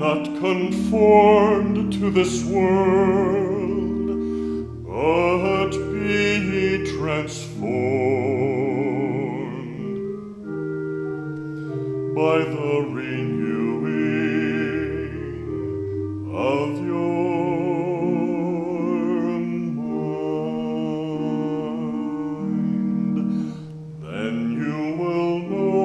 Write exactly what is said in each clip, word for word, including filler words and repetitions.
not conformed to this world, but be ye transformed by the renewing of your mind. Then you will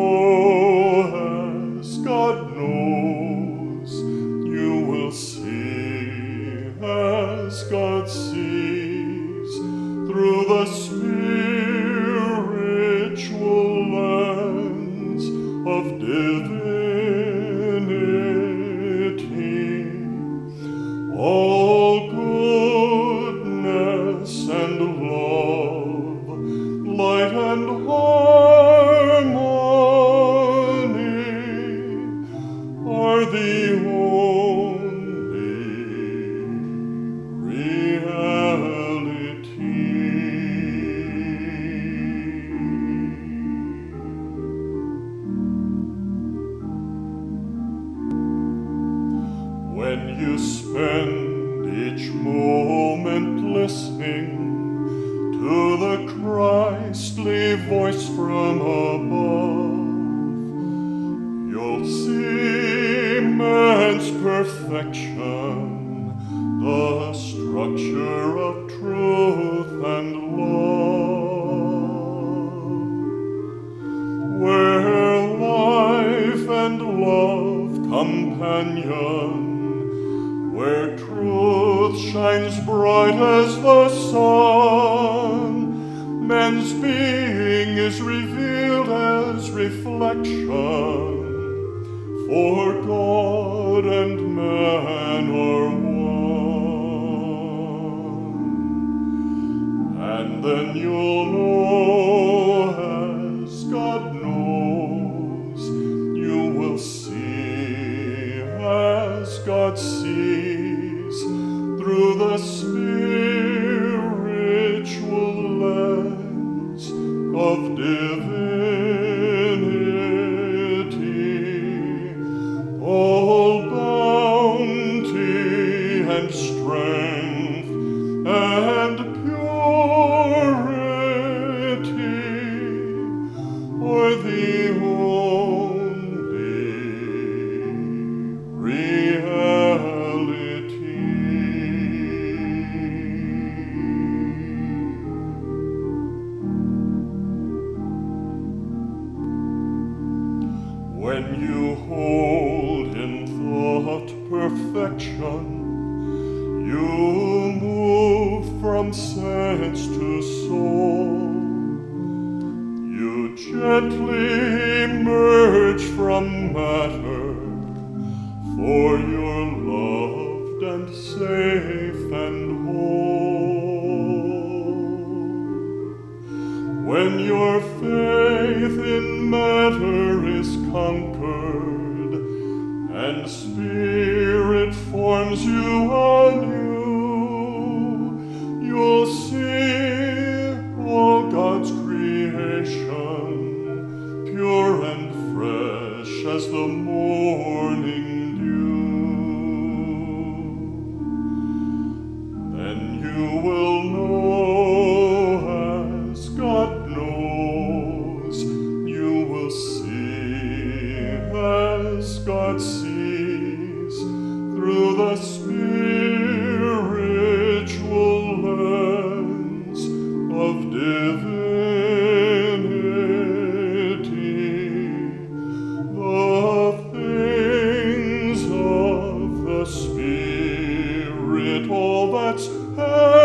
know as God knows, you will see as God sees, through the spiritual lens of divinity. All goodness and love, light and harmony are the only reality. When you spend each moment listening to the Christly voice from above, you'll see man's perfection, the structure of truth and love, where life and love companion, where truth shines bright as the sun, man's being is revealed as reflection, for God and man are one. And then you'll know as God knows, you will see as God sees, through the spiritual lens of divinity, all bounty and strength and purity are the only reality. When you hold in thought perfection, you move from sense to soul. You gently emerge from matter, for you're loved and safe and whole. When your faith in matter is conquered, and spirit forms you anew, you'll see all God's creation, pure and fresh as the morning dew. Then you will know as God knows, you will see as God sees, through the spiritual lens of divinity, the things of the Spirit, all that's